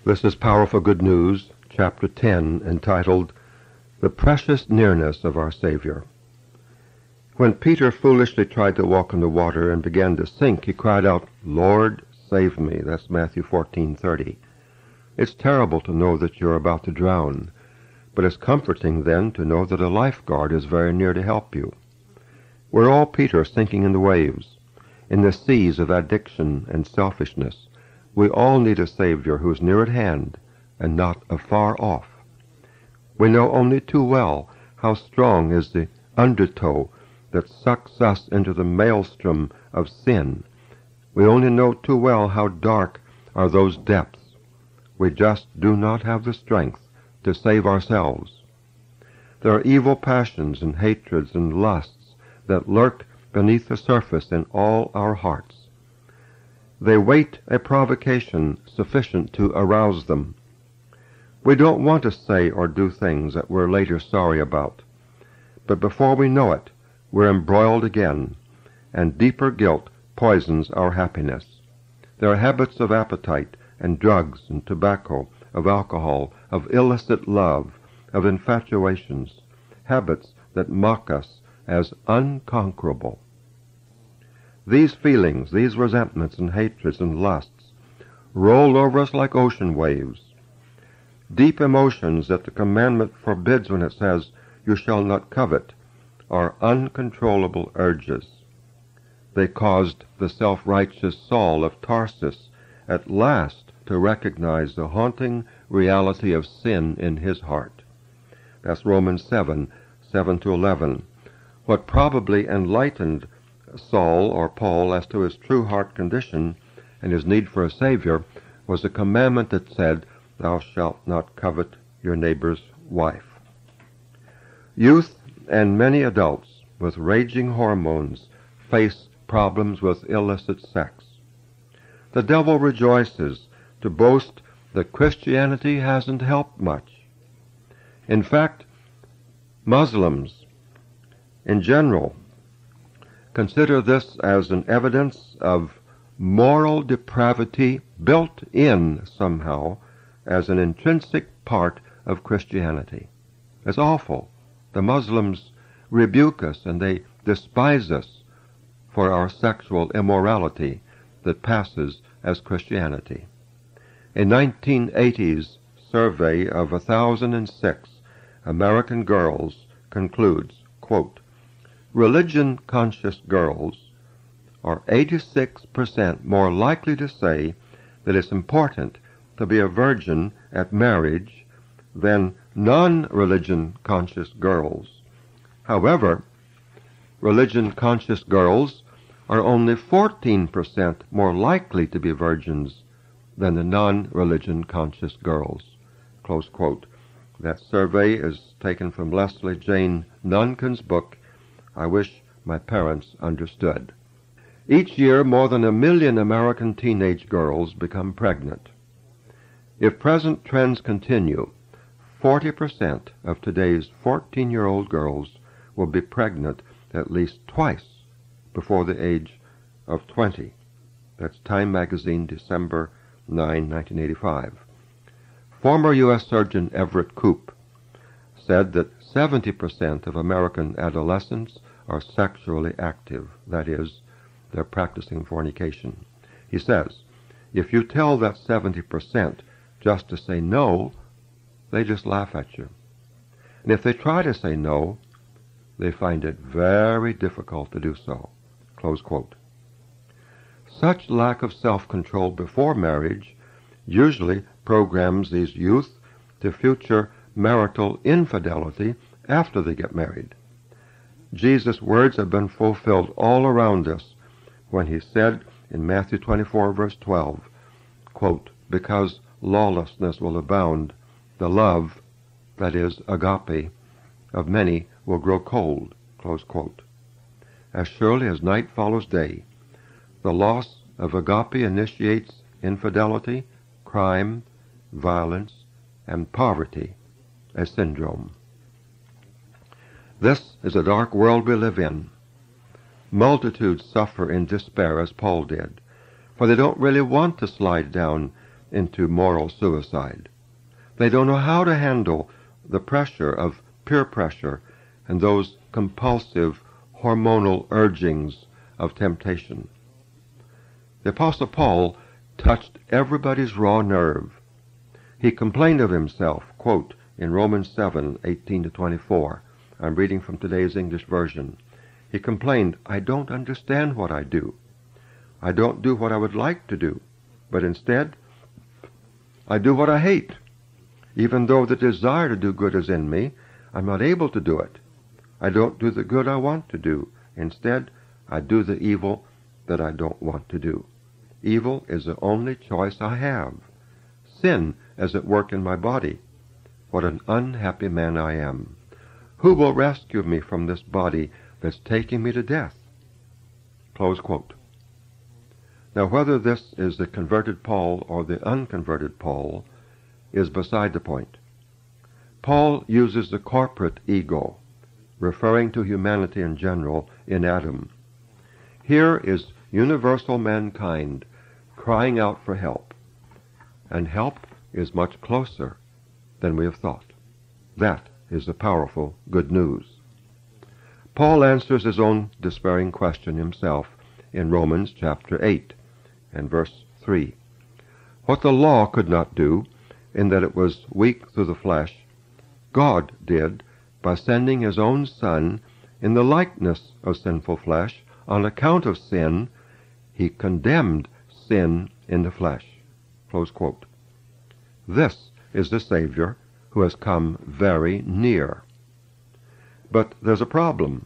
This is Powerful Good News, Chapter 10, entitled, The Precious Nearness of Our Savior. When Peter foolishly tried to walk on the water and began to sink, he cried out, "Lord, save me." That's Matthew 14:30. It's terrible to know that you're about to drown, but it's comforting then to know that a lifeguard is very near to help you. We're all Peter sinking in the waves, in the seas of addiction and selfishness. We all need a Savior who's near at hand and not afar off. We know only too well how strong is the undertow that sucks us into the maelstrom of sin. We only know too well how dark are those depths. We just do not have the strength to save ourselves. There are evil passions and hatreds and lusts that lurk beneath the surface in all our hearts. They wait a provocation sufficient to arouse them. We don't want to say or do things that we're later sorry about, but before we know it, we're embroiled again, and deeper guilt poisons our happiness. There are habits of appetite and drugs and tobacco, of alcohol, of illicit love, of infatuations, habits that mock us as unconquerable. These feelings, these resentments and hatreds and lusts, roll over us like ocean waves. Deep emotions that the commandment forbids when it says, "You shall not covet," are uncontrollable urges. They caused the self-righteous Saul of Tarsus at last to recognize the haunting reality of sin in his heart. That's Romans 7:7-11. What probably enlightened Saul or Paul as to his true heart condition and his need for a Savior was a commandment that said, "Thou shalt not covet your neighbor's wife." Youth and many adults with raging hormones face problems with illicit sex. The devil rejoices to boast that Christianity hasn't helped much. In fact, Muslims in general consider this as an evidence of moral depravity built in somehow as an intrinsic part of Christianity. It's awful. The Muslims rebuke us and they despise us for our sexual immorality that passes as Christianity. A 1980s survey of 1,006 American girls concludes, quote, "Religion-conscious girls are 86% more likely to say that it's important to be a virgin at marriage than non-religion-conscious girls. However, religion-conscious girls are only 14% more likely to be virgins than the non-religion-conscious girls." Close quote. That survey is taken from Leslie Jane Nuncan's book, I Wish My Parents Understood. Each year, more than 1 million American teenage girls become pregnant. If present trends continue, 40% of today's 14-year-old girls will be pregnant at least twice before the age of 20. That's Time Magazine, December 9, 1985. Former U.S. Surgeon Everett Koop said that 70% of American adolescents are sexually active. That is, they're practicing fornication. He says, if you tell that 70% just to say no, they just laugh at you. And if they try to say no, they find it very difficult to do so. Close quote. Such lack of self-control before marriage usually programs these youth to future marital infidelity after they get married. Jesus' words have been fulfilled all around us when he said in Matthew 24, verse 12, quote, "Because lawlessness will abound, the love, that is, agape, of many will grow cold." Close quote. As surely as night follows day, the loss of agape initiates infidelity, crime, violence, and poverty, a syndrome. This is a dark world we live in. Multitudes suffer in despair as Paul did, for they don't really want to slide down into moral suicide. They don't know how to handle the pressure of peer pressure and those compulsive hormonal urgings of temptation. The Apostle Paul touched everybody's raw nerve. He complained of himself, quote, in Romans 7:18-24. I'm reading from today's English version. He complained, "I don't understand what I do. I don't do what I would like to do, but instead, I do what I hate. Even though the desire to do good is in me, I'm not able to do it. I don't do the good I want to do. Instead, I do the evil that I don't want to do. Evil is the only choice I have. Sin is at work in my body. What an unhappy man I am. Who will rescue me from this body that's taking me to death?" Close quote. Now, whether this is the converted Paul or the unconverted Paul is beside the point. Paul uses the corporate ego, referring to humanity in general, in Adam. Here is universal mankind crying out for help, and help is much closer than we have thought. That is the powerful good news. Paul answers his own despairing question himself in Romans chapter 8 and verse 3. What the law could not do, in that it was weak through the flesh, God did by sending his own Son in the likeness of sinful flesh. On account of sin, he condemned sin in the flesh. Close quote. This is the Savior who has come very near. But there's a problem.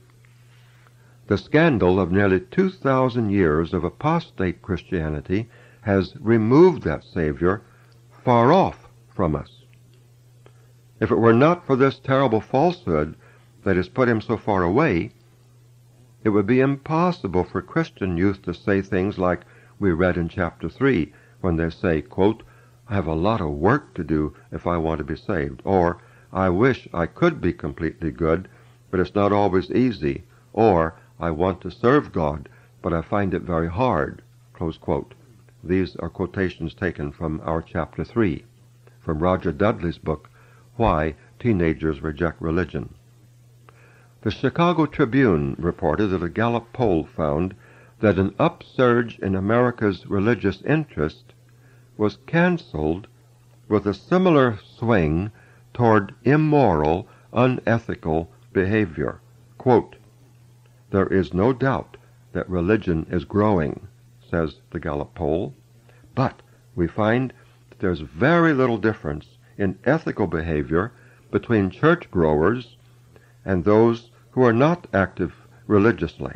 The scandal of nearly 2,000 years of apostate Christianity has removed that Savior far off from us. If it were not for this terrible falsehood that has put him so far away, it would be impossible for Christian youth to say things like we read in chapter 3, when they say, quote, "I have a lot of work to do if I want to be saved," or "I wish I could be completely good, but it's not always easy," or "I want to serve God, but I find it very hard," close quote. These are quotations taken from our chapter 3, from Roger Dudley's book, Why Teenagers Reject Religion. The Chicago Tribune reported that a Gallup poll found that an upsurge in America's religious interest was canceled with a similar swing toward immoral, unethical behavior. Quote, "There is no doubt that religion is growing," says the Gallup poll, "but we find that there's very little difference in ethical behavior between church growers and those who are not active religiously.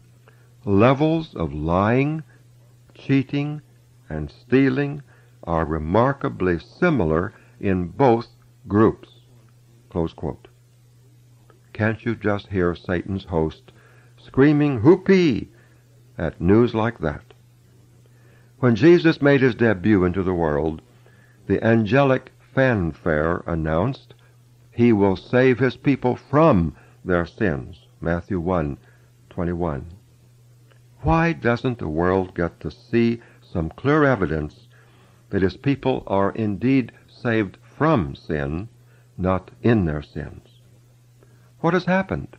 Levels of lying, cheating, and stealing are remarkably similar in both groups." Close quote. Can't you just hear Satan's host screaming whoopee at news like that? When Jesus made his debut into the world, the angelic fanfare announced, "He will save his people from their sins." Matthew 1:21. Why doesn't the world get to see some clear evidence that his people are indeed saved from sin, not in their sins? What has happened?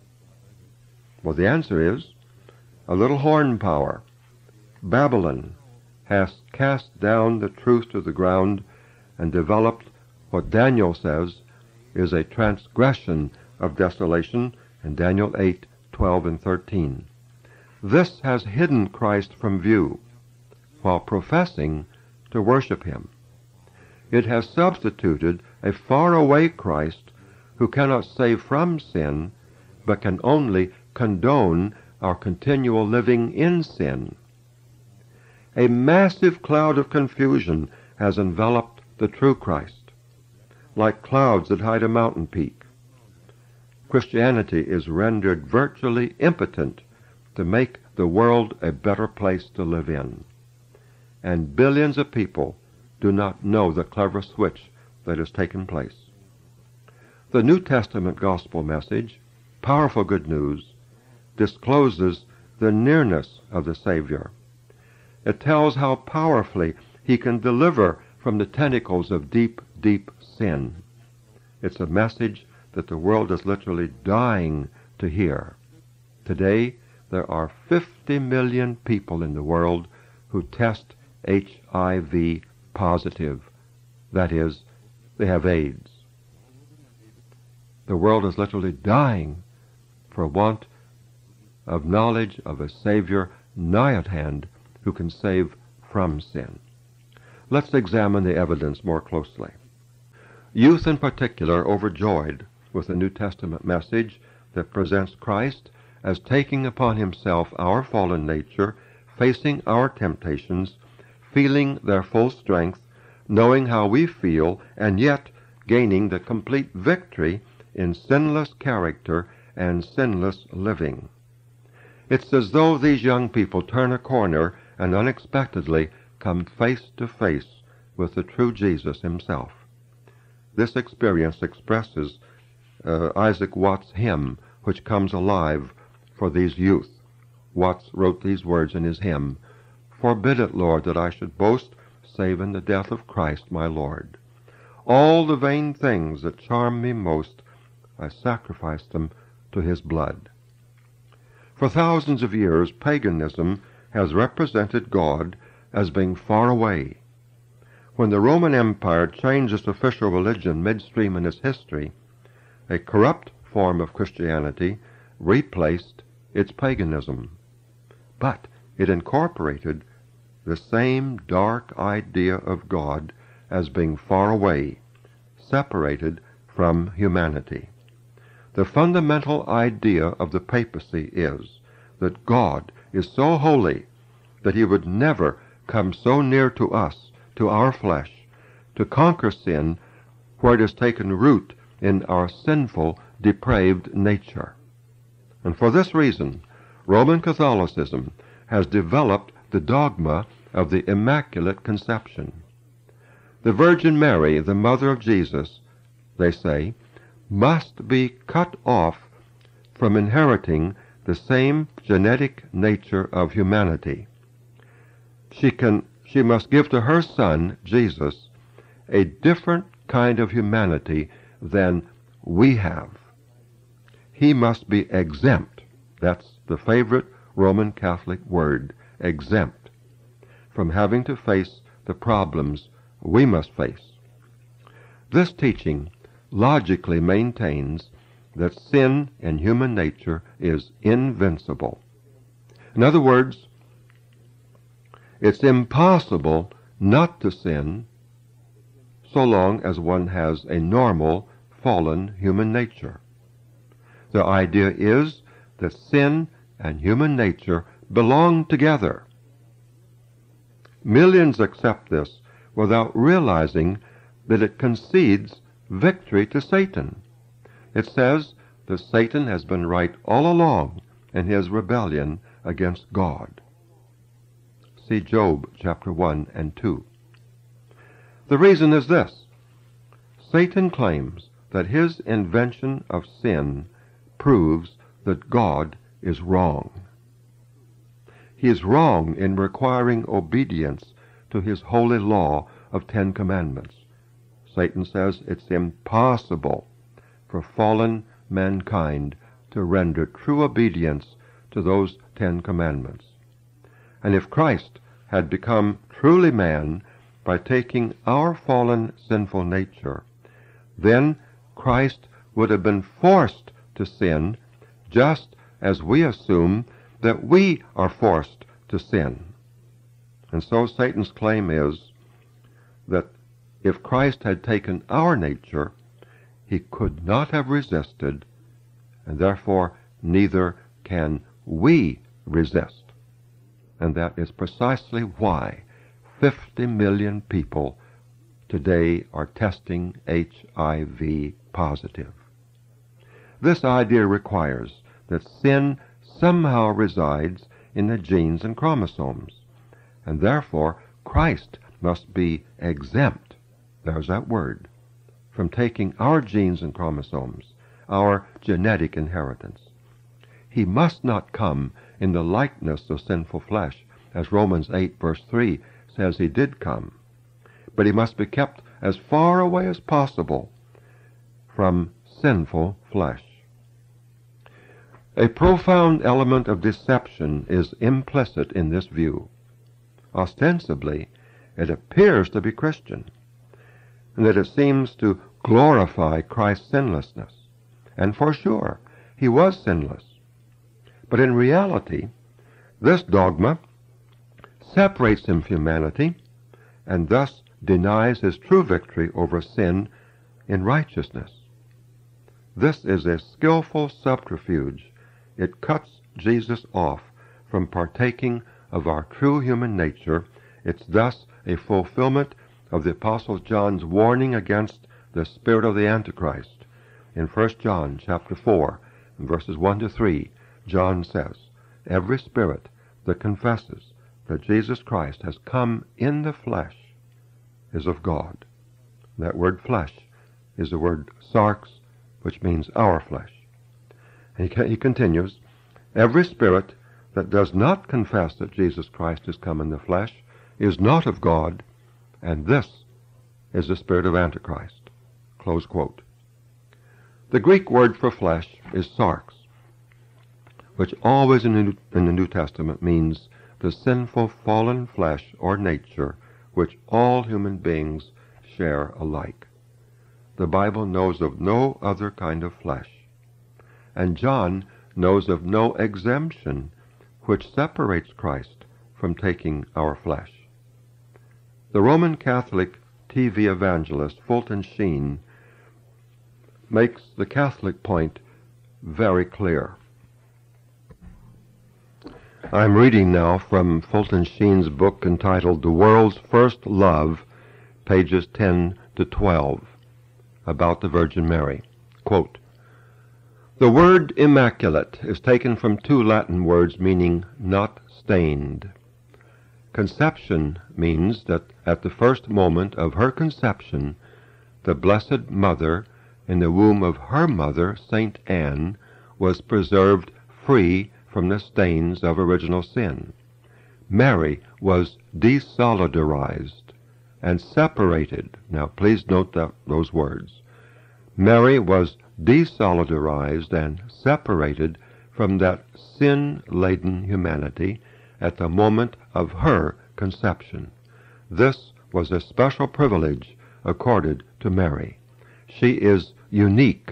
Well, the answer is a little horn power. Babylon has cast down the truth to the ground and developed what Daniel says is a transgression of desolation in Daniel 8:12 and 13. This has hidden Christ from view while professing to worship him. It has substituted a faraway Christ who cannot save from sin, but can only condone our continual living in sin. A massive cloud of confusion has enveloped the true Christ, like clouds that hide a mountain peak. Christianity is rendered virtually impotent to make the world a better place to live in. And billions of people do not know the clever switch that has taken place. The New Testament gospel message, powerful good news, discloses the nearness of the Savior. It tells how powerfully He can deliver from the tentacles of deep, deep sin. It's a message that the world is literally dying to hear. Today, there are 50 million people in the world who test HIV positive. That is, they have AIDS. The world is literally dying for want of knowledge of a Savior nigh at hand who can save from sin. Let's examine the evidence more closely. Youth in particular are overjoyed with the New Testament message that presents Christ as taking upon himself our fallen nature, facing our temptations, feeling their full strength, knowing how we feel, and yet gaining the complete victory in sinless character and sinless living. It's as though these young people turn a corner and unexpectedly come face to face with the true Jesus himself. This experience expresses Isaac Watts' hymn, which comes alive for these youth. Watts wrote these words in his hymn, "Forbid it, Lord, that I should boast, save in the death of Christ my Lord. All the vain things that charm me most, I sacrifice them to his blood." For thousands of years, paganism has represented God as being far away. When the Roman Empire changed its official religion midstream in its history, a corrupt form of Christianity replaced its paganism. But it incorporated the same dark idea of God as being far away, separated from humanity. The fundamental idea of the papacy is that God is so holy that he would never come so near to us, to our flesh, to conquer sin where it has taken root in our sinful, depraved nature. And for this reason, Roman Catholicism has developed the dogma of the Immaculate Conception. The Virgin Mary, the mother of Jesus, they say, must be cut off from inheriting the same genetic nature of humanity. She must give to her son, Jesus, a different kind of humanity than we have. He must be exempt. That's the favorite Roman Catholic word, exempt, from having to face the problems we must face. This teaching logically maintains that sin in human nature is invincible. In other words, it's impossible not to sin so long as one has a normal, fallen human nature. The idea is that sin and human nature belong together. Millions accept this without realizing that it concedes victory to Satan. It says that Satan has been right all along in his rebellion against God. See Job chapter 1 and 2. The reason is this. Satan claims that his invention of sin proves that God is wrong. He is wrong in requiring obedience to his holy law of 10 commandments. Satan says it's impossible for fallen mankind to render true obedience to those 10 commandments. And if Christ had become truly man by taking our fallen sinful nature, then Christ would have been forced to sin just as we assume that we are forced to sin. And so Satan's claim is that if Christ had taken our nature, he could not have resisted, and therefore neither can we resist. And that is precisely why 50 million people today are testing HIV positive. This idea requires that sin somehow resides in the genes and chromosomes, and therefore Christ must be exempt, there's that word, from taking our genes and chromosomes, our genetic inheritance. He must not come in the likeness of sinful flesh, as Romans 8 verse 3 says he did come. but he must be kept as far away as possible from sinful flesh. A profound element of deception is implicit in this view. Ostensibly, it appears to be Christian, and that it seems to glorify Christ's sinlessness. And for sure, he was sinless. But in reality, this dogma separates him from humanity and thus denies his true victory over sin in righteousness. This is a skillful subterfuge. It cuts Jesus off from partaking of our true human nature. It's thus a fulfillment of the Apostle John's warning against the spirit of the Antichrist. In 1 John chapter 4, verses 1 to 3, John says, "Every spirit that confesses that Jesus Christ has come in the flesh is of God." That word flesh is the word sarx, which means our flesh. And he continues, "Every spirit that does not confess that Jesus Christ has come in the flesh is not of God, and this is the spirit of Antichrist." Close quote. The Greek word for flesh is sarx, which always in the New Testament means the sinful fallen flesh or nature which all human beings share alike. The Bible knows of no other kind of flesh, and John knows of no exemption which separates Christ from taking our flesh. The Roman Catholic TV evangelist Fulton Sheen makes the Catholic point very clear. I'm reading now from Fulton Sheen's book entitled The World's First Love, pages 10 to 12, about the Virgin Mary. Quote, "The word immaculate is taken from two Latin words meaning not stained. Conception means that at the first moment of her conception, the Blessed Mother in the womb of her mother, Saint Anne, was preserved free from the stains of original sin. Mary was desolidarized and separated." Now please note those words. Mary was desolidarized and separated from that sin-laden humanity at the moment of her conception. This was a special privilege accorded to Mary. She is unique,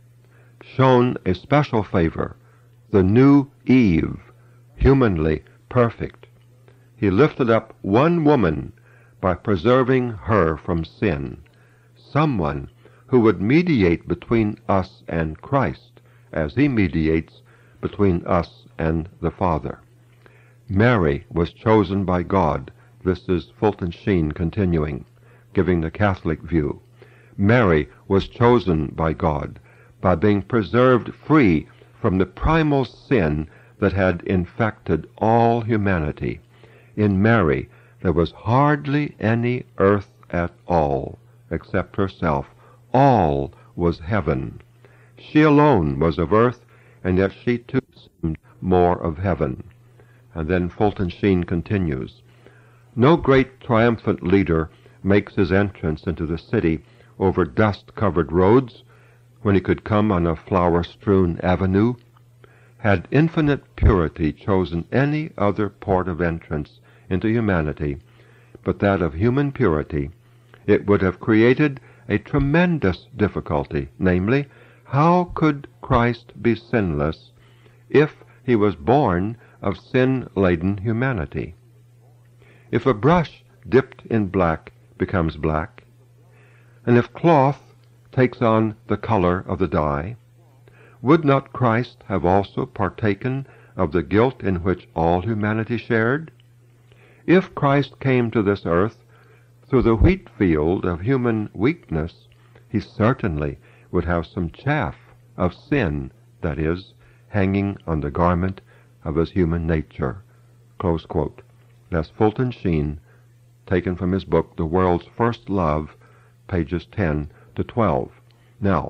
shown a special favor, the new Eve, humanly perfect. He lifted up one woman by preserving her from sin, someone who would mediate between us and Christ, as he mediates between us and the Father. Mary was chosen by God. This is Fulton Sheen continuing, giving the Catholic view. Mary was chosen by God by being preserved free from the primal sin that had infected all humanity. In Mary there was hardly any earth at all, except herself. All was heaven. She alone was of earth, and yet she too seemed more of heaven. And then Fulton Sheen continues, "No great triumphant leader makes his entrance into the city over dust-covered roads when he could come on a flower-strewn avenue. Had infinite purity chosen any other port of entrance into humanity but that of human purity, it would have created a tremendous difficulty, namely, how could Christ be sinless if he was born of sin-laden humanity? If a brush dipped in black becomes black, and if cloth takes on the color of the dye, would not Christ have also partaken of the guilt in which all humanity shared? If Christ came to this earth through the wheat field of human weakness, he certainly would have some chaff of sin, that is, hanging on the garment of his human nature." Close quote. That's Fulton Sheen, taken from his book, The World's First Love, pages 10 to 12. Now,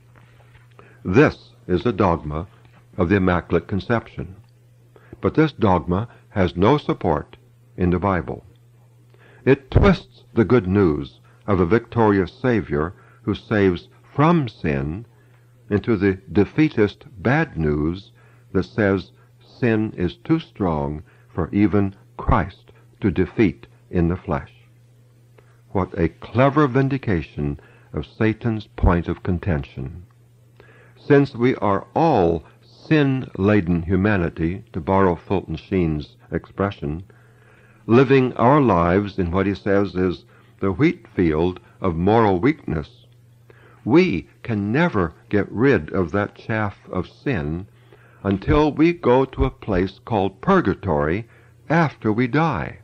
this is a dogma of the Immaculate Conception. But this dogma has no support in the Bible. It twists the good news of a victorious Savior who saves from sin into the defeatist bad news that says sin is too strong for even Christ to defeat in the flesh. What a clever vindication of Satan's point of contention. Since we are all sin-laden humanity, to borrow Fulton Sheen's expression, living our lives in what he says is the wheat field of moral weakness, we can never get rid of that chaff of sin until we go to a place called purgatory after we die.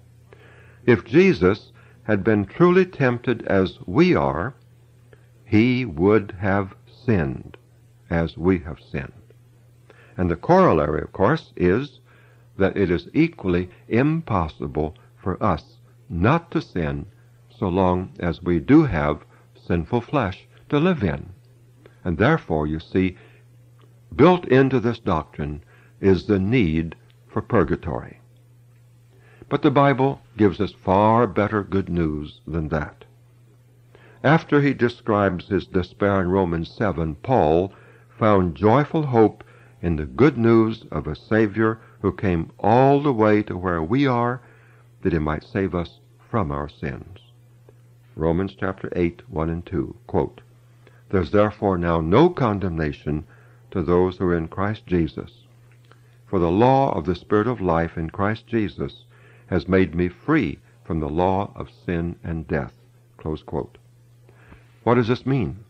If Jesus had been truly tempted as we are, he would have sinned as we have sinned. And the corollary, of course, is that it is equally impossible for us not to sin so long as we do have sinful flesh to live in. And therefore, you see, built into this doctrine is the need for purgatory. But the Bible gives us far better good news than that. After he describes his despair in Romans 7, Paul found joyful hope in the good news of a Savior who came all the way to where we are, that he might save us from our sins. Romans chapter 8, 1 and 2, quote, "There's therefore now no condemnation to those who are in Christ Jesus. For the law of the Spirit of life in Christ Jesus has made me free from the law of sin and death." Close quote. What does this mean?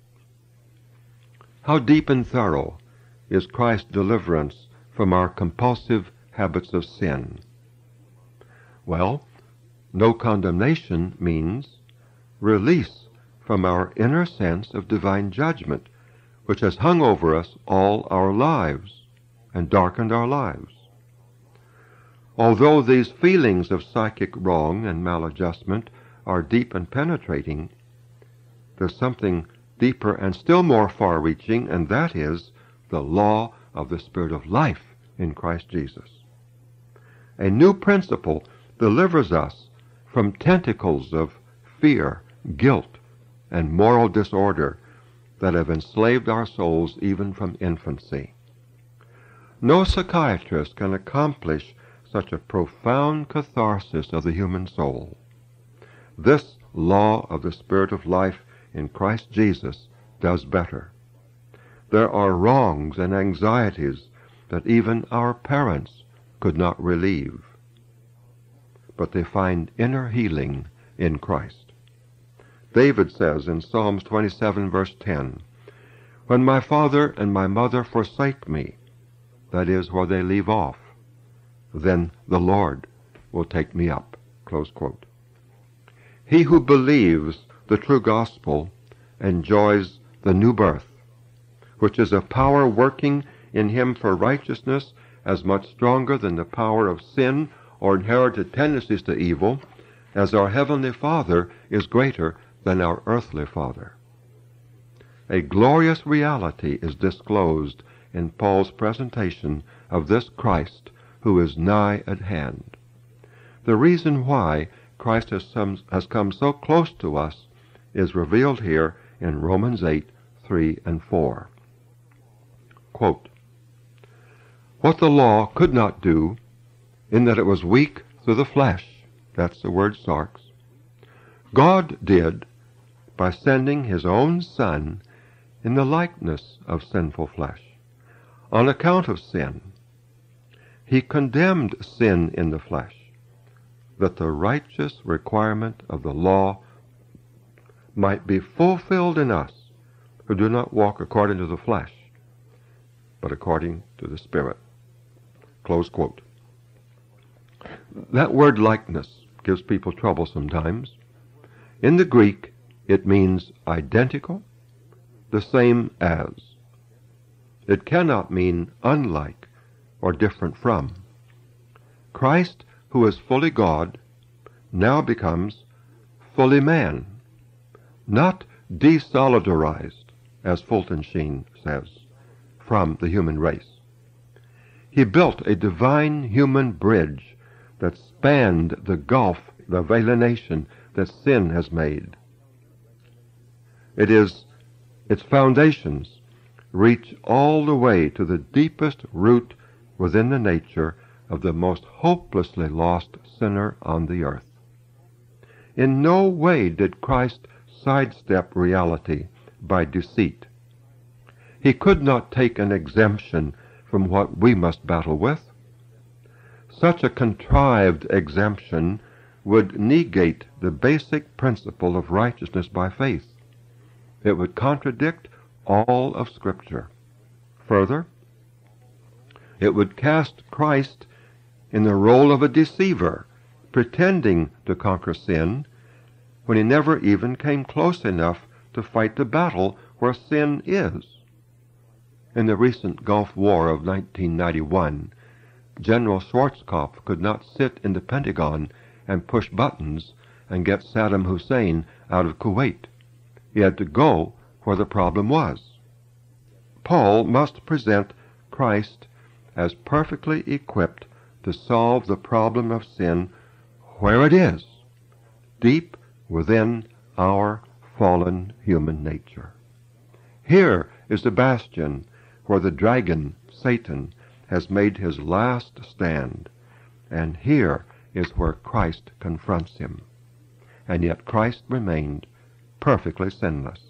How deep and thorough is Christ's deliverance from our compulsive habits of sin? Well, no condemnation means release from our inner sense of divine judgment, which has hung over us all our lives and darkened our lives. Although these feelings of psychic wrong and maladjustment are deep and penetrating, there's something deeper and still more far-reaching, and that is the law of the Spirit of life in Christ Jesus. A new principle delivers us from tentacles of fear, guilt, and moral disorder that have enslaved our souls even from infancy. No psychiatrist can accomplish such a profound catharsis of the human soul. This law of the Spirit of life in Christ Jesus does better. There are wrongs and anxieties that even our parents could not relieve, but they find inner healing in Christ. David says in Psalms 27, verse 10, "When my father and my mother forsake me," that is, where they leave off, "then the Lord will take me up." Close quote. He who believes the true gospel enjoys the new birth, which is a power working in him for righteousness as much stronger than the power of sin or inherited tendencies to evil, as our Heavenly Father is greater than our earthly father. A glorious reality is disclosed in Paul's presentation of this Christ who is nigh at hand. The reason why Christ has come so close to us is revealed here in Romans 8, 3 and 4. Quote, "What the law could not do, in that it was weak through the flesh," that's the word sarx, "God did by sending his own Son in the likeness of sinful flesh. On account of sin, he condemned sin in the flesh, that the righteous requirement of the law might be fulfilled in us who do not walk according to the flesh, but according to the Spirit." Close quote. That word likeness gives people trouble sometimes. In the Greek, it means identical, the same as. It cannot mean unlike or different from. Christ, who is fully God, now becomes fully man, not desolidarized, as Fulton Sheen says, from the human race. He built a divine human bridge that spanned the gulf the alienation that sin has made. Its foundations reach all the way to the deepest root within the nature of the most hopelessly lost sinner on the earth. In no way did Christ sidestep reality by deceit. He could not take an exemption from what we must battle with. Such a contrived exemption would negate the basic principle of righteousness by faith. It would contradict all of Scripture. Further, it would cast Christ in the role of a deceiver, pretending to conquer sin when he never even came close enough to fight the battle where sin is. In the recent Gulf War of 1991, General Schwarzkopf could not sit in the Pentagon and push buttons and get Saddam Hussein out of Kuwait. He had to go where the problem was. Paul must present Christ as perfectly equipped to solve the problem of sin where it is, deep within our fallen human nature. Here is the bastion where the dragon, Satan, has made his last stand, and here is where Christ confronts him. And yet Christ remained perfectly sinless.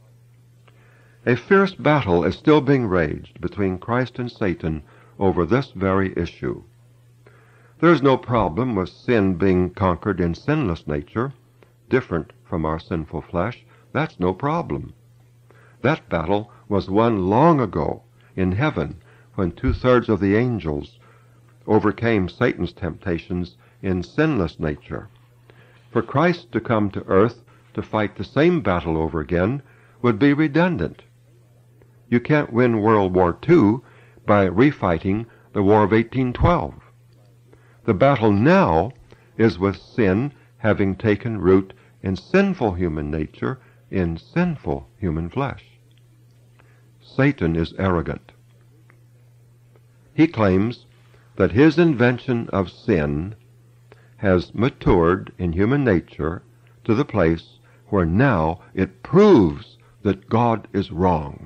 A fierce battle is still being waged between Christ and Satan over this very issue. There is no problem with sin being conquered in sinless nature, different from our sinful flesh. That's no problem. That battle was won long ago in heaven when 2/3 of the angels overcame Satan's temptations in sinless nature. For Christ to come to earth to fight the same battle over again would be redundant. You can't win World War II by refighting the War of 1812. The battle now is with sin having taken root in sinful human nature, in sinful human flesh. Satan is arrogant. He claims that his invention of sin has matured in human nature to the place where now it proves that God is wrong.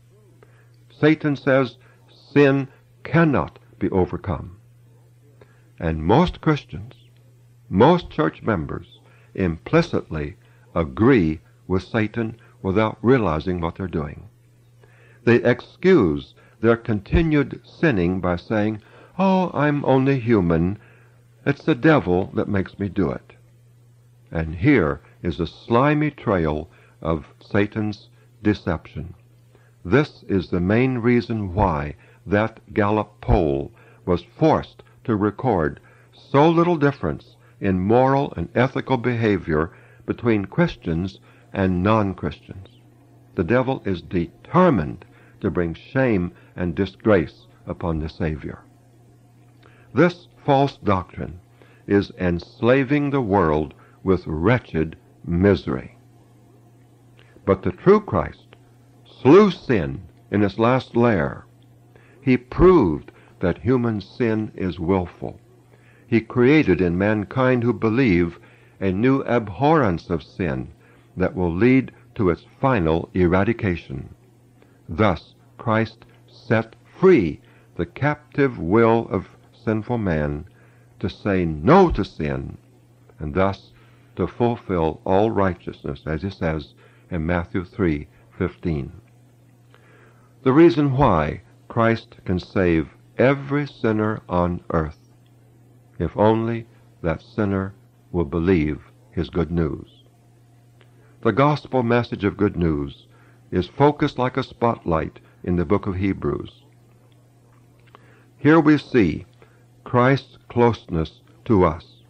Satan says sin cannot be overcome. And most Christians, most church members, implicitly agree with Satan without realizing what they're doing. They excuse their continued sinning by saying, "Oh, I'm only human. It's the devil that makes me do it." And here is a slimy trail of Satan's deception. This is the main reason why that Gallup poll was forced to record so little difference in moral and ethical behavior between Christians and non-Christians. The devil is determined to bring shame and disgrace upon the Savior. This false doctrine is enslaving the world with wretched misery. But the true Christ slew sin in its last lair. He proved that human sin is willful. He created in mankind who believe a new abhorrence of sin that will lead to its final eradication. Thus, Christ set free the captive will of sinful man to say no to sin, and thus to fulfill all righteousness, as he says in Matthew 3:15. The reason why Christ can save every sinner on earth, if only that sinner will believe his good news. The gospel message of good news is focused like a spotlight in the book of Hebrews. Here we see Christ's closeness to us.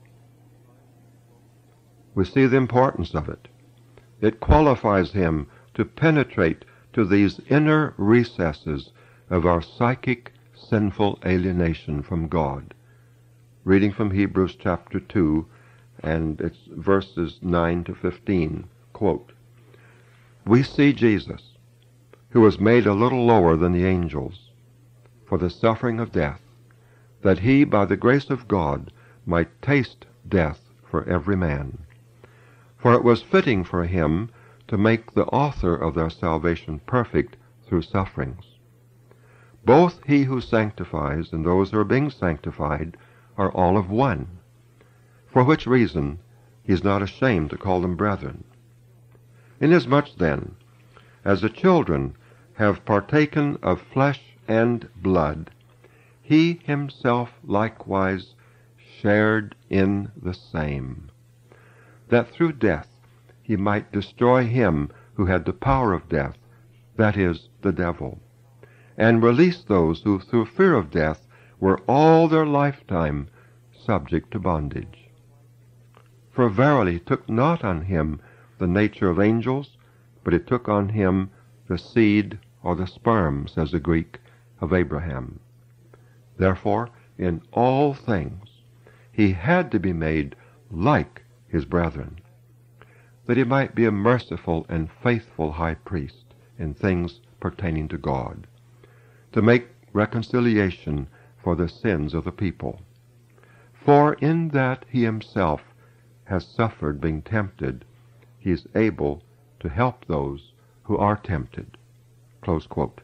We see the importance of it. It qualifies him to penetrate to these inner recesses of our psychic sinful alienation from God. Reading from Hebrews chapter 2, and it's verses 9 to 15, quote, "We see Jesus, who was made a little lower than the angels, for the suffering of death, that he, by the grace of God, might taste death for every man. For it was fitting for him to make the author of their salvation perfect through sufferings. Both he who sanctifies and those who are being sanctified are all of one, for which reason he is not ashamed to call them brethren. Inasmuch then as the children have partaken of flesh and blood, he himself likewise shared in the same, that through death he might destroy him who had the power of death, that is, the devil, and release those who through fear of death were all their lifetime subject to bondage. For verily he took not on him the nature of angels, but it took on him the seed or the sperm, says the Greek, of Abraham. Therefore, in all things he had to be made like his brethren, that he might be a merciful and faithful high priest in things pertaining to God, to make reconciliation for the sins of the people. For in that he himself has suffered being tempted, he is able to help those who are tempted. Close quote.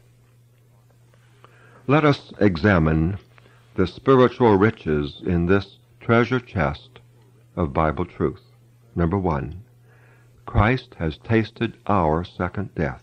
Let us examine the spiritual riches in this treasure chest of Bible truth. Number 1, Christ has tasted our second death.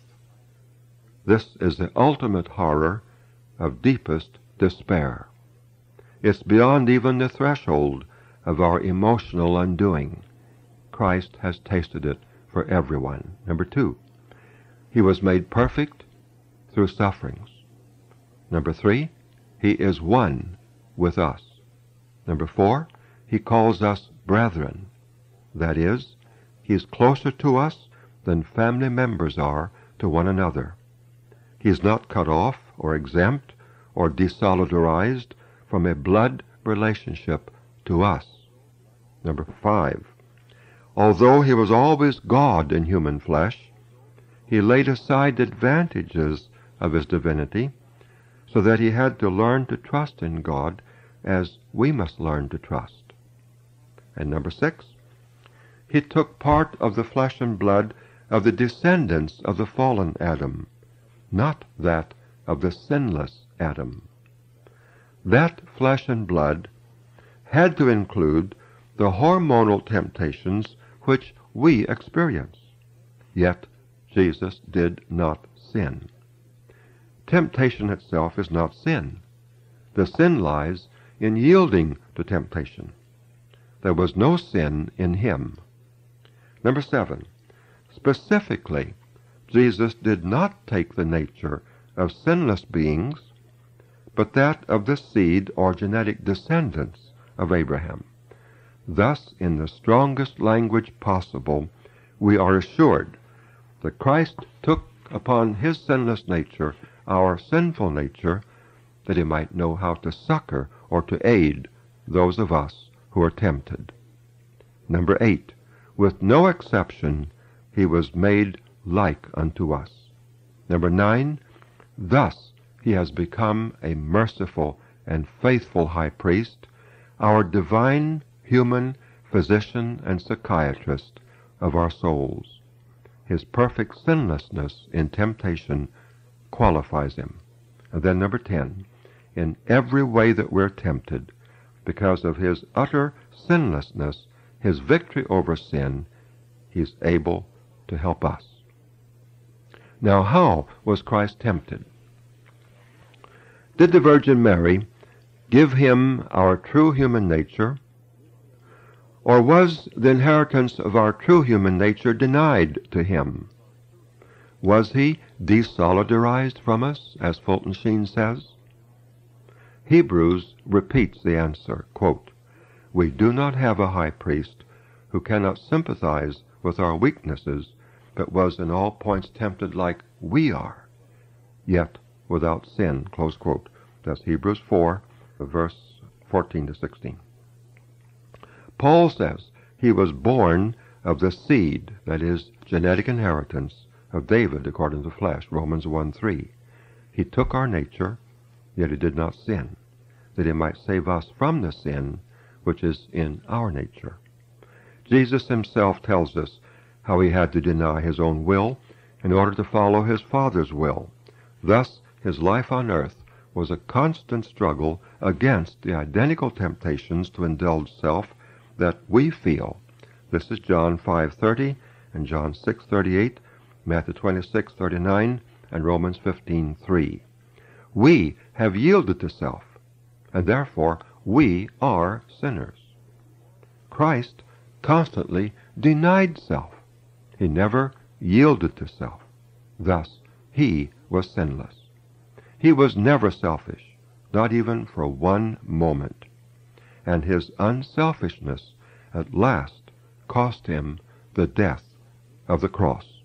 This is the ultimate horror of deepest despair. It's beyond even the threshold of our emotional undoing. Christ has tasted it for everyone. Number 2, he was made perfect through sufferings. Number 3, he is one with us. Number 4, he calls us brethren. That is, he is closer to us than family members are to one another. He is not cut off or exempt or desolidarized from a blood relationship to us. Number 5, although he was always God in human flesh, he laid aside the advantages of his divinity so that he had to learn to trust in God as we must learn to trust. And number 6, he took part of the flesh and blood of the descendants of the fallen Adam, not that of the sinless Adam. That flesh and blood had to include the hormonal temptations which we experience. Yet Jesus did not sin. Temptation itself is not sin. The sin lies in yielding to temptation. There was no sin in him. Number 7, specifically, Jesus did not take the nature of sinless beings, but that of the seed or genetic descendants of Abraham. Thus, in the strongest language possible, we are assured that Christ took upon his sinless nature our sinful nature, that he might know how to succor or to aid those of us who are tempted. Number 8, with no exception, he was made like unto us. Number 9, thus he has become a merciful and faithful high priest, our divine human physician and psychiatrist of our souls. His perfect sinlessness in temptation qualifies him. And then number 10, in every way that we're tempted, because of his utter sinlessness, his victory over sin, he's able to help us. Now, how was Christ tempted? Did the Virgin Mary give him our true human nature, or was the inheritance of our true human nature denied to him? Was he desolidarized from us, as Fulton Sheen says? Hebrews repeats the answer, quote, "We do not have a high priest who cannot sympathize with our weaknesses, but was in all points tempted like we are, yet without sin," close quote. That's Hebrews 4, verse 14 to 16. Paul says he was born of the seed, that is, genetic inheritance, of David according to the flesh, Romans 1:3. He took our nature, yet he did not sin, that he might save us from the sin which is in our nature. Jesus himself tells us how he had to deny his own will in order to follow his Father's will. Thus, his life on earth was a constant struggle against the identical temptations to indulge self that we feel. This is John 5:30 and John 6:38, Matthew 26:39, and Romans 15:3. We have yielded to self, and therefore we are sinners. Christ constantly denied self. He never yielded to self. Thus, he was sinless. He was never selfish, not even for one moment. And his unselfishness at last cost him the death of the cross.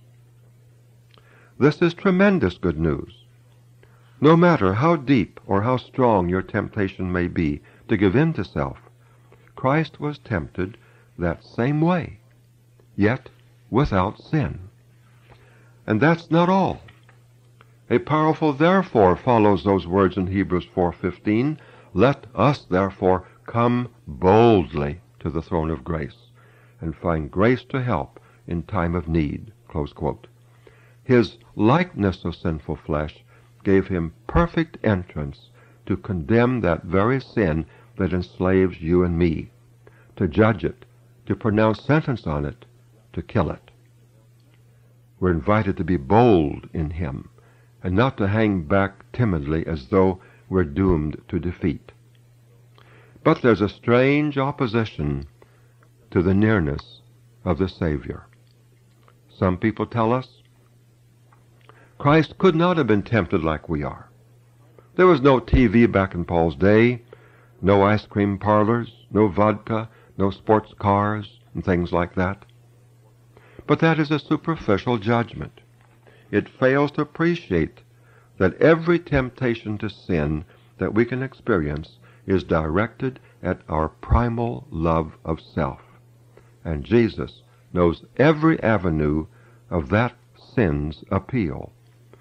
This is tremendous good news. No matter how deep or how strong your temptation may be to give in to self, Christ was tempted that same way, yet without sin. And that's not all. A powerful therefore follows those words in Hebrews 4:15. Let us therefore come boldly to the throne of grace and find grace to help in time of need. Close quote. His likeness of sinful flesh gave him perfect entrance to condemn that very sin that enslaves you and me, to judge it, to pronounce sentence on it, to kill it. We're invited to be bold in him, and not to hang back timidly as though we're doomed to defeat. But there's a strange opposition to the nearness of the Savior. Some people tell us Christ could not have been tempted like we are. There was no TV back in Paul's day, no ice cream parlors, no vodka, no sports cars, and things like that. But that is a superficial judgment. It fails to appreciate that every temptation to sin that we can experience is directed at our primal love of self. And Jesus knows every avenue of that sin's appeal.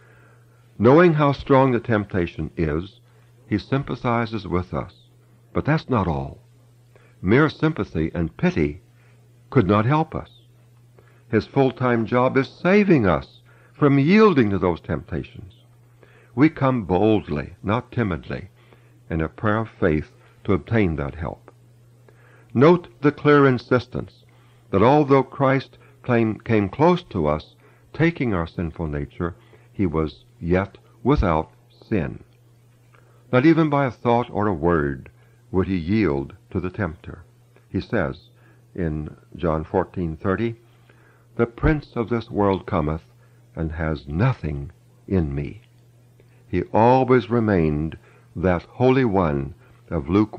Knowing how strong the temptation is, he sympathizes with us. But that's not all. Mere sympathy and pity could not help us. His full-time job is saving us from yielding to those temptations. We come boldly, not timidly, in a prayer of faith to obtain that help. Note the clear insistence that although Christ came close to us, taking our sinful nature, he was yet without sin. Not even by a thought or a word would he yield to the tempter. He says in John 14:30, "The prince of this world cometh, and has nothing in me." He always remained that Holy One of Luke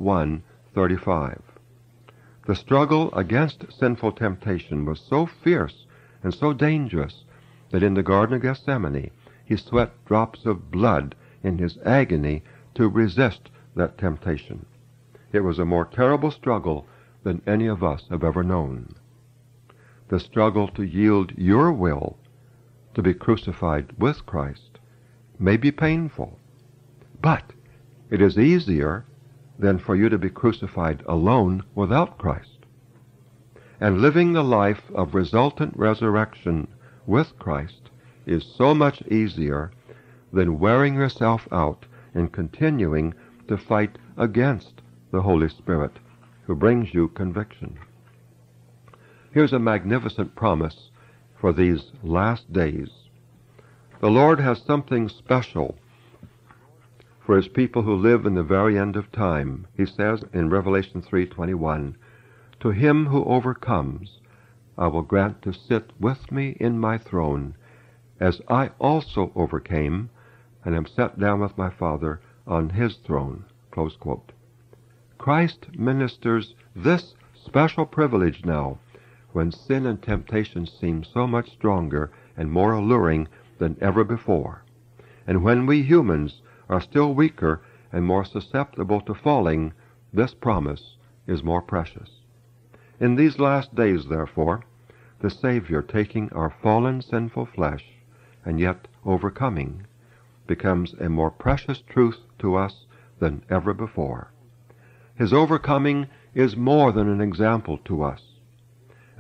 1:35. The struggle against sinful temptation was so fierce and so dangerous that in the Garden of Gethsemane he sweat drops of blood in his agony to resist that temptation. It was a more terrible struggle than any of us have ever known. The struggle to yield your will to be crucified with Christ may be painful, but it is easier than for you to be crucified alone without Christ. And living the life of resultant resurrection with Christ is so much easier than wearing yourself out and continuing to fight against the Holy Spirit who brings you conviction. Here's a magnificent promise for these last days. The Lord has something special for his people who live in the very end of time. He says in Revelation 3:21, "To him who overcomes, I will grant to sit with me in my throne, as I also overcame, and am set down with my Father on his throne." Close quote. Christ ministers this special privilege now, when sin and temptation seem so much stronger and more alluring than ever before, and when we humans are still weaker and more susceptible to falling. This promise is more precious. In these last days, therefore, the Savior, taking our fallen sinful flesh and yet overcoming, becomes a more precious truth to us than ever before. His overcoming is more than an example to us.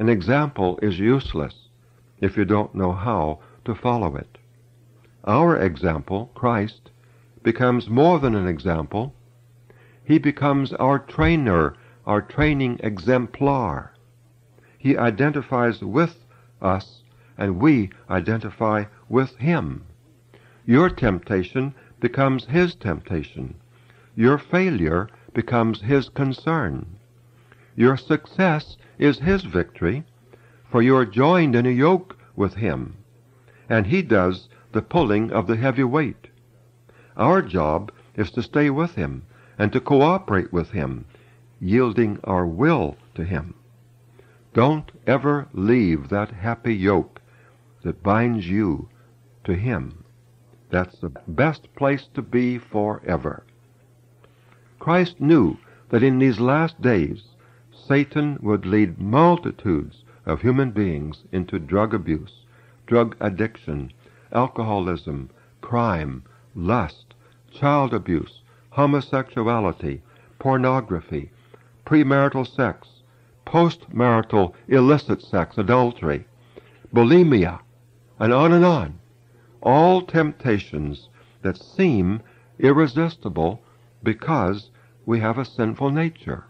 An example is useless if you don't know how to follow it. Our example, Christ, becomes more than an example. He becomes our trainer, our training exemplar. He identifies with us, and we identify with him. Your temptation becomes his temptation. Your failure becomes his concern. Your success is his victory, for you are joined in a yoke with him, and he does the pulling of the heavy weight. Our job is to stay with him and to cooperate with him, yielding our will to him. Don't ever leave that happy yoke that binds you to him. That's the best place to be forever. Christ knew that in these last days, Satan would lead multitudes of human beings into drug abuse, drug addiction, alcoholism, crime, lust, child abuse, homosexuality, pornography, premarital sex, postmarital illicit sex, adultery, bulimia, and on, all temptations that seem irresistible because we have a sinful nature.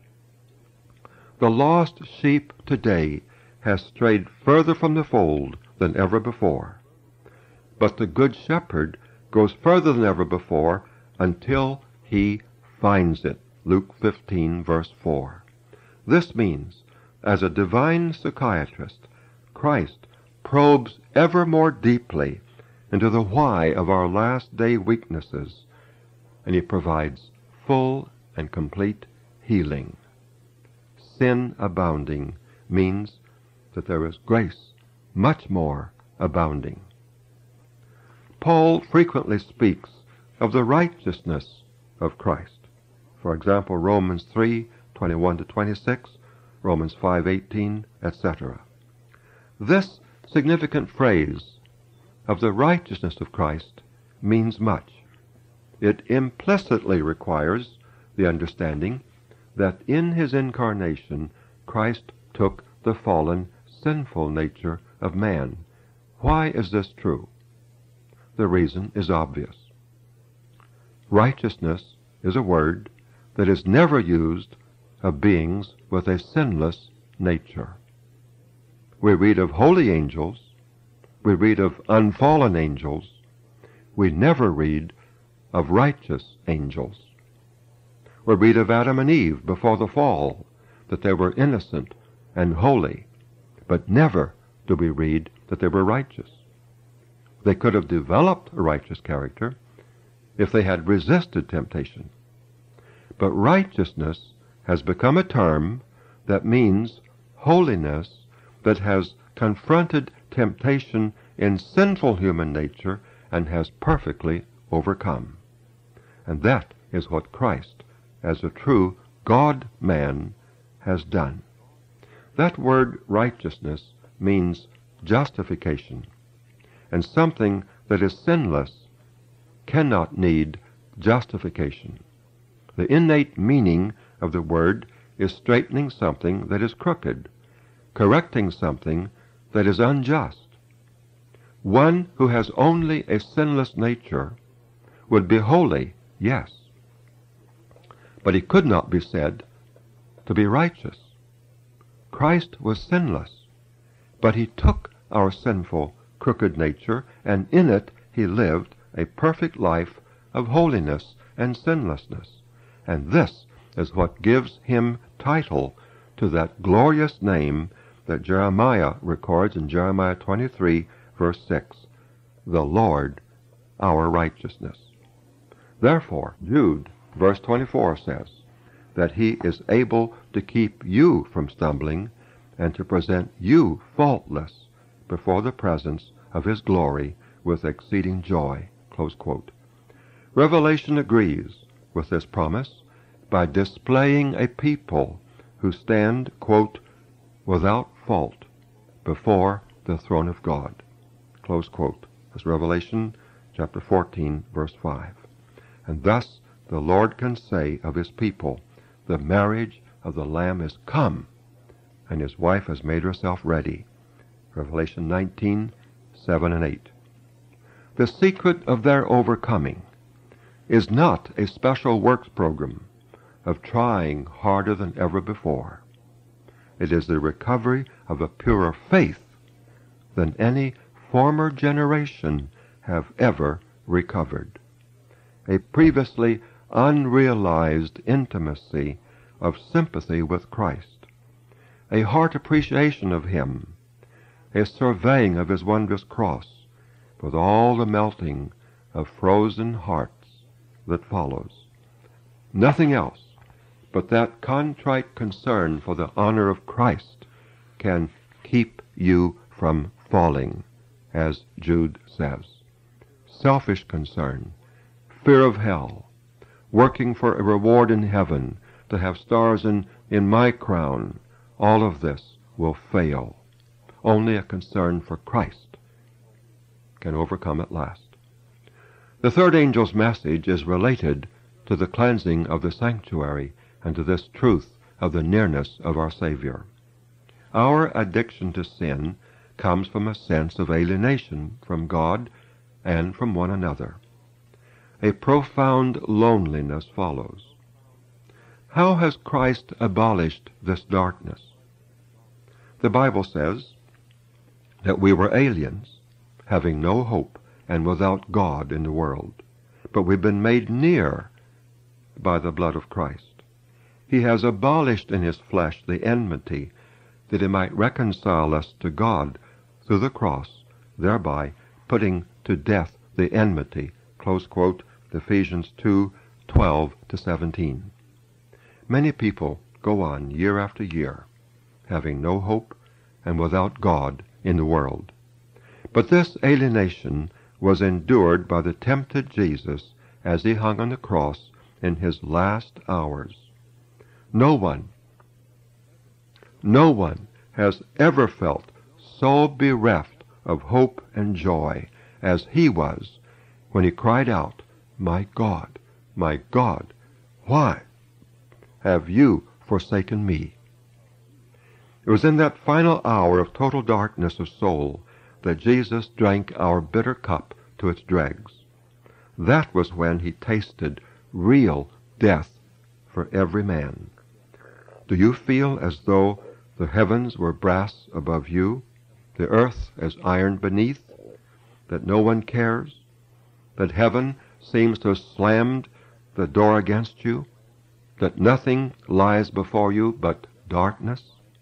The lost sheep today has strayed further from the fold than ever before. But the Good Shepherd goes further than ever before until he finds it. Luke 15, verse 4. This means, as a divine psychiatrist, Christ probes ever more deeply into the why of our last day weaknesses, and he provides full and complete healing. Sin abounding means that there is grace much more abounding. Paul frequently speaks of the righteousness of Christ. For example, Romans 3:21-26, Romans 5:18, etc. This significant phrase of the righteousness of Christ means much. It implicitly requires the understanding that in his incarnation, Christ took the fallen, sinful nature of man. Why is this true? The reason is obvious. Righteousness is a word that is never used of beings with a sinless nature. We read of holy angels, we read of unfallen angels, we never read of righteous angels. We read of Adam and Eve before the fall, that they were innocent and holy, but never do we read that they were righteous. They could have developed a righteous character if they had resisted temptation. But righteousness has become a term that means holiness that has confronted temptation in sinful human nature and has perfectly overcome. And that is what Christ, as a true God-man, has done. That word righteousness means justification, and something that is sinless cannot need justification. The innate meaning of the word is straightening something that is crooked, correcting something that is unjust. One who has only a sinless nature would be holy, yes, but he could not be said to be righteous. Christ was sinless, but he took our sinful, crooked nature, and in it he lived a perfect life of holiness and sinlessness. And this is what gives him title to that glorious name that Jeremiah records in Jeremiah 23, verse 6, the Lord our righteousness. Therefore, Jude, verse 24 says that he is able to keep you from stumbling and to present you faultless before the presence of his glory with exceeding joy. Close quote. Revelation agrees with this promise by displaying a people who stand, quote, without fault before the throne of God. Close quote. That's Revelation chapter 14, verse 5. And thus the Lord can say of his people, the marriage of the Lamb is come, and his wife has made herself ready. Revelation 19:7 and 8. The secret of their overcoming is not a special works program of trying harder than ever before. It is the recovery of a purer faith than any former generation have ever recovered. A previously unrealized intimacy of sympathy with Christ, a heart appreciation of Him, a surveying of His wondrous cross, with all the melting of frozen hearts that follows. Nothing else but that contrite concern for the honor of Christ can keep you from falling, as Jude says. Selfish concern, fear of hell, working for a reward in heaven, to have stars in my crown, all of this will fail. Only a concern for Christ can overcome at last. The third angel's message is related to the cleansing of the sanctuary and to this truth of the nearness of our Savior. Our addiction to sin comes from a sense of alienation from God and from one another. A profound loneliness follows. How has Christ abolished this darkness? The Bible says that we were aliens, having no hope and without God in the world, but we've been made near by the blood of Christ. He has abolished in his flesh the enmity, that he might reconcile us to God through the cross, thereby putting to death the enmity. Close quote, Ephesians 2:12-17. Many people go on year after year, having no hope and without God in the world. But this alienation was endured by the tempted Jesus as he hung on the cross in his last hours. No one has ever felt so bereft of hope and joy as he was when he cried out, my God, why have you forsaken me?" It was in that final hour of total darkness of soul that Jesus drank our bitter cup to its dregs. That was when he tasted real death for every man. Do you feel as though the heavens were brass above you, the earth as iron beneath, that no one cares, that heaven seems to have slammed the door against you, that nothing lies before you but darkness?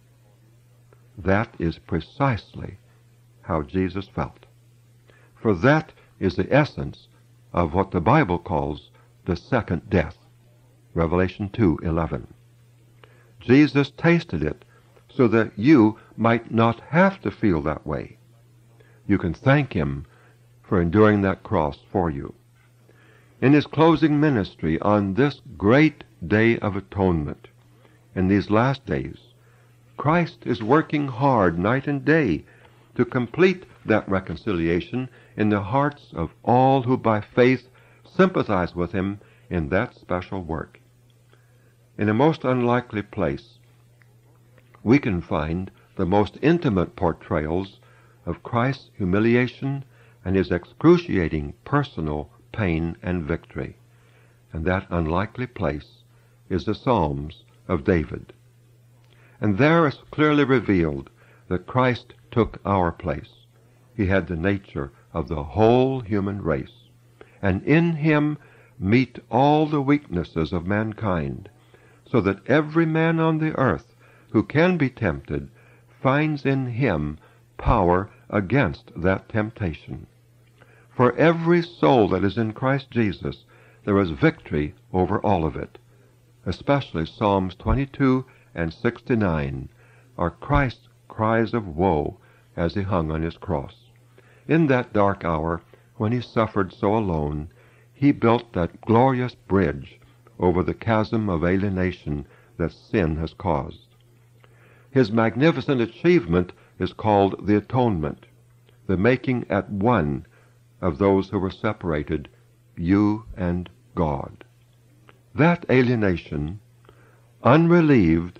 That is precisely how Jesus felt. For that is the essence of what the Bible calls the second death. Revelation 2:11. Jesus tasted it so that you might not have to feel that way. You can thank him for enduring that cross for you. In his closing ministry on this great day of atonement, in these last days, Christ is working hard night and day to complete that reconciliation in the hearts of all who by faith sympathize with him in that special work. In a most unlikely place, we can find the most intimate portrayals of Christ's humiliation and his excruciating personal pain and victory. And that unlikely place is the Psalms of David. And there is clearly revealed that Christ took our place. He had the nature of the whole human race, and in him meet all the weaknesses of mankind, so that every man on the earth who can be tempted finds in him power against that temptation. For every soul that is in Christ Jesus, there is victory over all of it. Especially Psalms 22 and 69 are Christ's cries of woe as he hung on his cross. In that dark hour, when he suffered so alone, he built that glorious bridge over the chasm of alienation that sin has caused. His magnificent achievement is called the atonement, the making at one of those who were separated, you and God. That alienation, unrelieved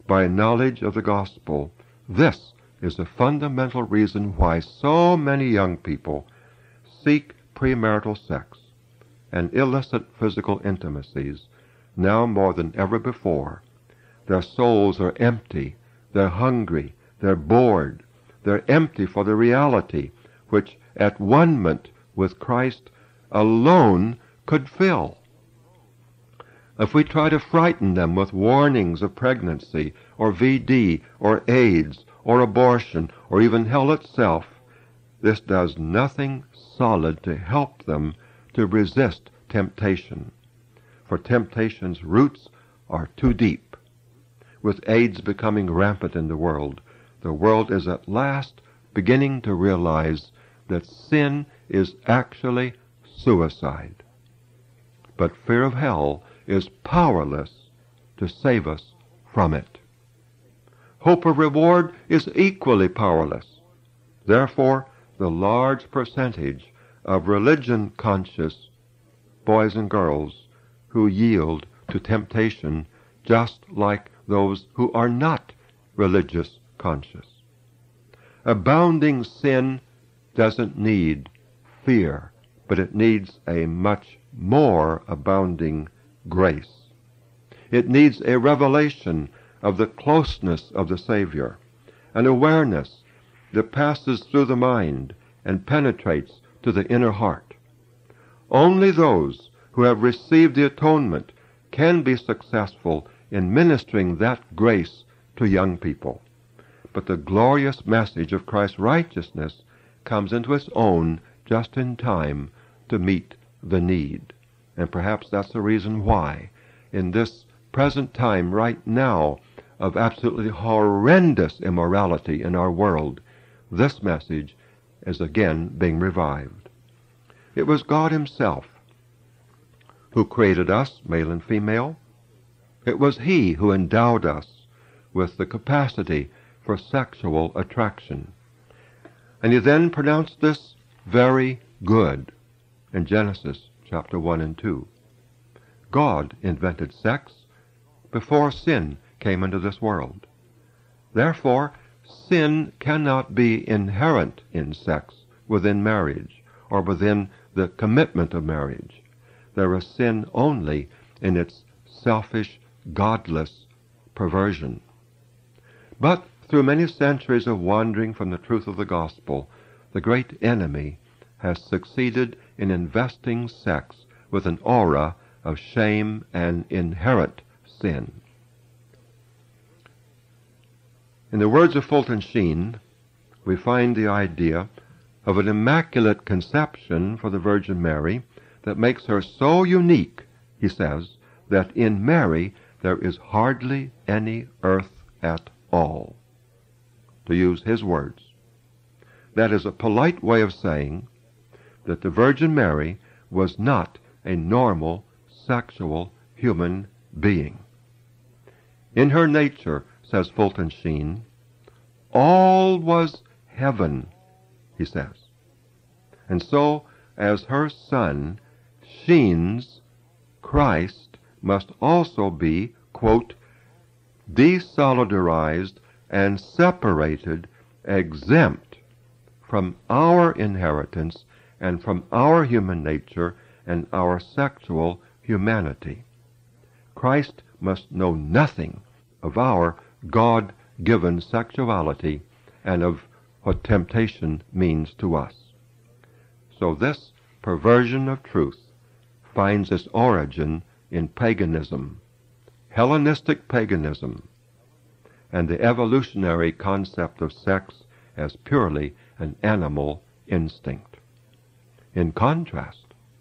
by knowledge of the gospel. This is the fundamental reason why so many young people seek premarital sex and illicit physical intimacies now more than ever before. Their souls are empty, they're hungry, they're bored, they're empty for the reality which at one-ment with Christ alone could fill. If we try to frighten them with warnings of pregnancy, or VD, or AIDS, or abortion, or even hell itself, this does nothing solid to help them to resist temptation. For temptation's roots are too deep. With AIDS becoming rampant in the world is at last beginning to realize that sin is actually suicide. But fear of hell is powerless to save us from it. Hope of reward is equally powerless. Therefore, the large percentage of religion-conscious boys and girls who yield to temptation just like those who are not religious conscious. Abounding sin doesn't need fear, but it needs a much more abounding grace. It needs a revelation of the closeness of the Savior, an awareness that passes through the mind and penetrates to the inner heart. Only those who have received the atonement can be successful in ministering that grace to young people. But the glorious message of Christ's righteousness comes into its own just in time to meet the need. And perhaps that's the reason why, in this present time right now of absolutely horrendous immorality in our world, this message is again being revived. It was God Himself who created us, male and female. It was He who endowed us with the capacity for sexual attraction. And He then pronounced this very good in Genesis chapter 1 and 2. God invented sex before sin came into this world. Therefore, sin cannot be inherent in sex within marriage or within the commitment of marriage. There is sin only in its selfish, godless perversion. But through many centuries of wandering from the truth of the gospel, the great enemy has succeeded in investing sex with an aura of shame and inherent sin. In the words of Fulton Sheen, we find the idea of an immaculate conception for the Virgin Mary that makes her so unique, he says, that in Mary there is hardly any earth at all. To use his words. That is a polite way of saying that the Virgin Mary was not a normal sexual human being. In her nature, says Fulton Sheen, all was heaven, he says. And so, as her son, Sheen's Christ must also be, quote, desolidarized and separated, exempt from our inheritance and from our human nature and our sexual humanity. Christ must know nothing of our God-given sexuality and of what temptation means to us. So this perversion of truth finds its origin in paganism, Hellenistic paganism, and the evolutionary concept of sex as purely an animal instinct. In contrast,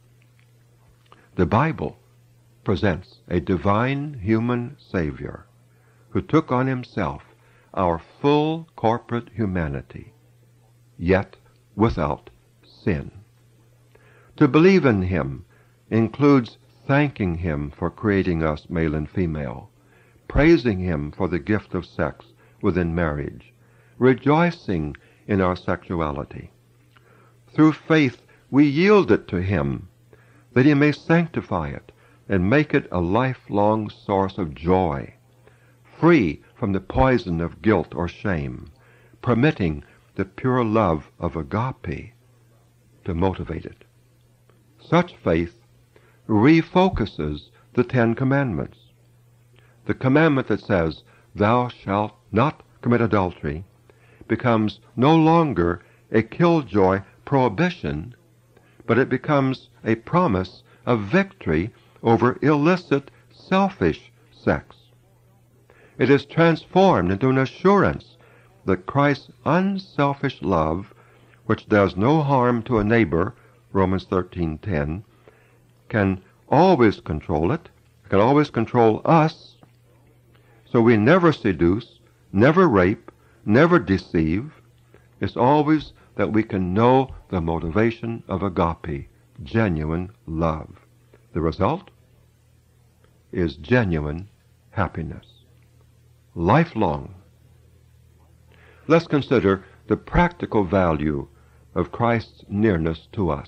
the Bible presents a divine human Savior who took on Himself our full corporate humanity, yet without sin. To believe in Him includes thanking Him for creating us male and female, praising Him for the gift of sex within marriage, rejoicing in our sexuality. Through faith we yield it to Him, that He may sanctify it and make it a lifelong source of joy, free from the poison of guilt or shame, permitting the pure love of agape to motivate it. Such faith refocuses the 10 Commandments. The commandment that says, "Thou shalt not commit adultery," becomes no longer a killjoy prohibition, but it becomes a promise of victory over illicit, selfish sex. It is transformed into an assurance that Christ's unselfish love, which does no harm to a neighbor, Romans 13:10, can always control it, can always control us, so we never seduce, never rape, never deceive. It's always that we can know the motivation of agape, genuine love. The result is genuine happiness, lifelong. Let's consider the practical value of Christ's nearness to us.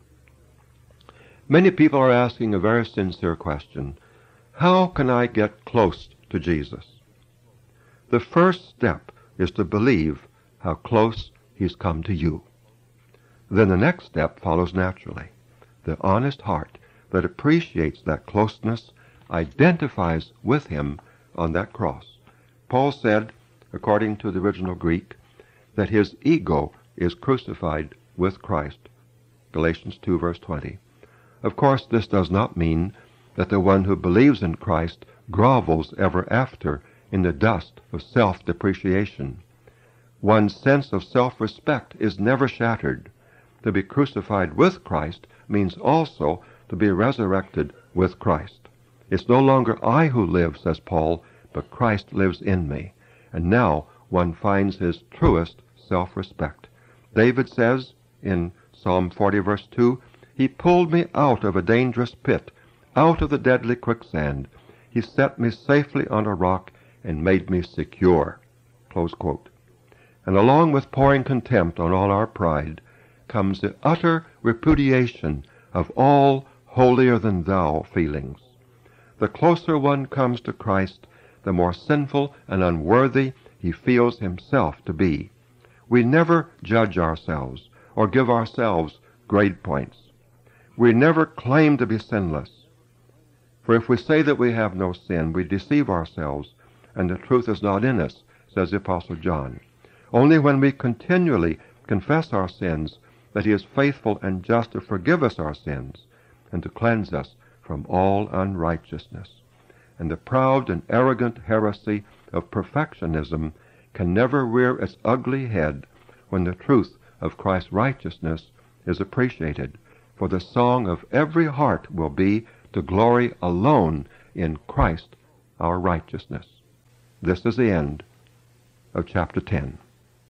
Many people are asking a very sincere question: how can I get close to Jesus? The first step is to believe how close he's come to you. Then the next step follows naturally. The honest heart that appreciates that closeness identifies with him on that cross. Paul said, according to the original Greek, that his ego is crucified with Christ. Galatians 2, verse 20. Of course, this does not mean that the one who believes in Christ grovels ever after in the dust of self-depreciation. One's sense of self-respect is never shattered. To be crucified with Christ means also to be resurrected with Christ. It's no longer I who live, says Paul, but Christ lives in me. And now one finds his truest self-respect. David says in Psalm 40, verse 2, "He pulled me out of a dangerous pit, out of the deadly quicksand. He set me safely on a rock and made me secure." Close quote. And along with pouring contempt on all our pride comes the utter repudiation of all holier-than-thou feelings. The closer one comes to Christ, the more sinful and unworthy he feels himself to be. We never judge ourselves or give ourselves grade points. We never claim to be sinless. For if we say that we have no sin, we deceive ourselves, and the truth is not in us, says the Apostle John. Only when we continually confess our sins, that he is faithful and just to forgive us our sins and to cleanse us from all unrighteousness. And the proud and arrogant heresy of perfectionism can never rear its ugly head when the truth of Christ's righteousness is appreciated. For the song of every heart will be to glory alone in Christ our righteousness. This is the end of chapter 10.